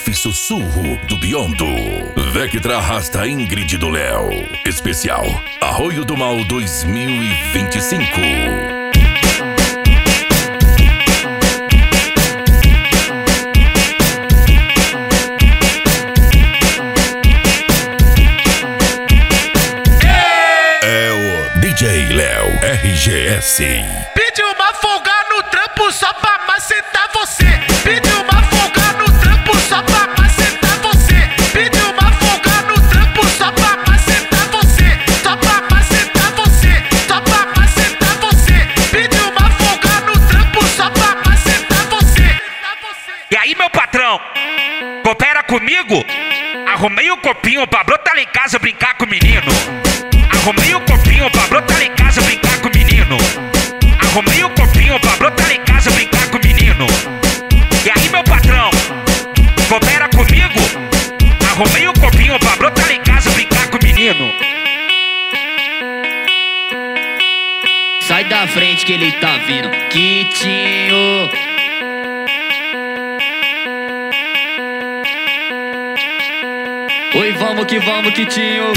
Chefe Sussurro do Biondo. Vectra arrasta Ingrid do Léo. Especial Arroio do Mal 2025. DJ Léo RGS. Pediu uma folga no trampo só pra macetar você. Pediu uma folga no trampo só pra macetar você. Pediu uma folga no trampo só pra macetar você. Só pra macetar você. Só pra macetar você. Pediu uma folga no trampo só pra macetar você. E aí, meu patrão, coopera comigo? Arrumei o copinho pra brotar lá em casa brincar com o menino. Arrumei o copinho pra brotar lá em casa brincar com o menino. Arrumei o copinho pra brotar lá em casa brincar com o menino. E aí, meu patrão, coopera comigo? Arrumei o copinho pra brotar lá em casa brincar com o menino. Sai da frente que ele tá vindo, Quitinho. Oi, vamos, Quitinho.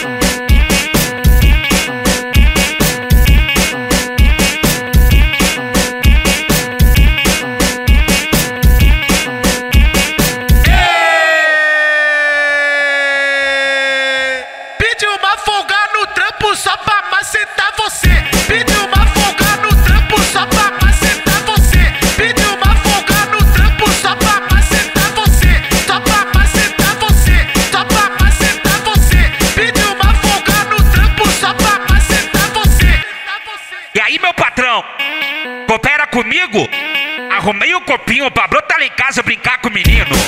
Pediu uma folga no trampo só pra macetar você. Pediu uma folga no trampo só pra macetar você. Pediu uma folga no trampo só pra macetar você. Só pra macetar você. Só pra macetar você. Pediu uma folga no trampo só pra macetar você. E aí, meu patrão, coopera comigo? Arrumei o copinho pra brotar lá em casa brincar com o menino.